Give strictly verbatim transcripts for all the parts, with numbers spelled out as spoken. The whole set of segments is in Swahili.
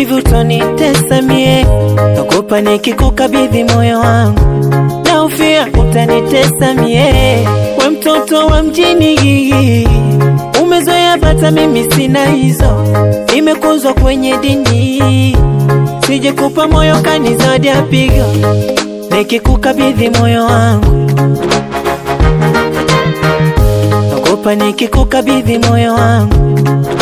hivi utanitesa mie, naogopa nikikukabidhi moyo wangu, naufia utanitesa mie. We mtoto wa mjini, umezoea bata mimi sina hizo, nimekuzwa kwenye dini, sije kupa moyo kanizadi apigo, nikikukabidhi moyo wangu, naogopa nikikukabidhi moyo wangu.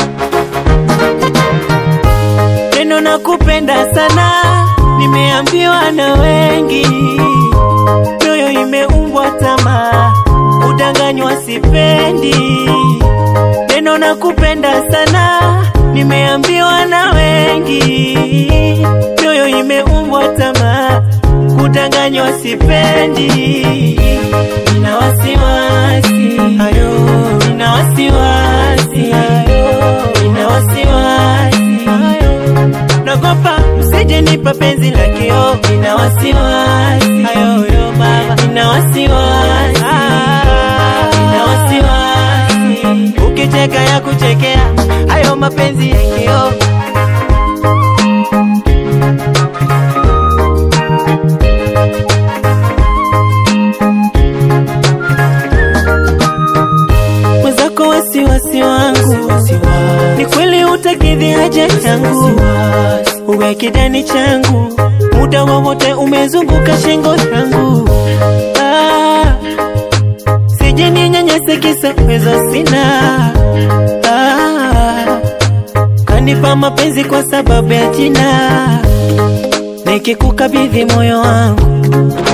Neno nakupenda sana, nimeambiwa na wengi, moyo imeumbwa tamaa, udanganywa sipendi. Neno nakupenda sana, nimeambiwa na wengi, moyo imeumbwa tamaa, udanganywa sipendi. Nina wasiwasi ayo, nina wasiwasi ayo, nina wasiwasi ayo, naogopa usije nipa penzi la kio. Nina wasiwasi ayo yo baba, nina wasiwasi, nina wasiwasi, ukicheka ya kuchekea hayo mapenzi ya kio. Mwenzako wasiwasi wangu, ni kweli utakidhi haja changu, uwe kidani changu, muda wowote umezunguka shingo yangu. Ah, sije ninyanyase kisa uwezo sina. Ah, kanipa mapenzi kwa sababu ya jina, nikikukabidhi moyo wangu,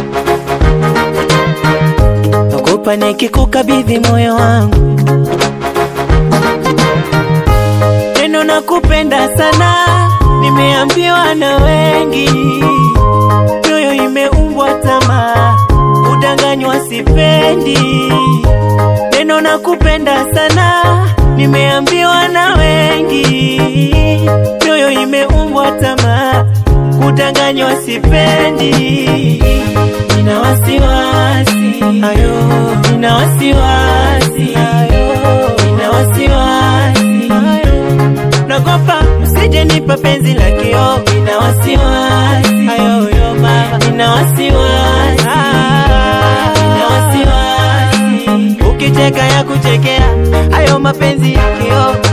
naogopa nikikukabidhi moyo wangu. Neno nakupenda sana, nimeambiwa na wengi, moyo imeumbwa tamaa, udanganywa sipendi. Neno nakupenda sana, nimeambiwa na wengi, moyo imeumbwa tamaa, udanganywa sipendi. Nina wasiwasi ayo, nina wasiwasi ayo, nina wasiwasi ayo, naogopa usije nipa penzi la kio. Nina wasiwasi ayo yo baba, nina wasiwasi, nina wasiwasi, ukicheka ya kuchekea hayo mapenzi ya kio.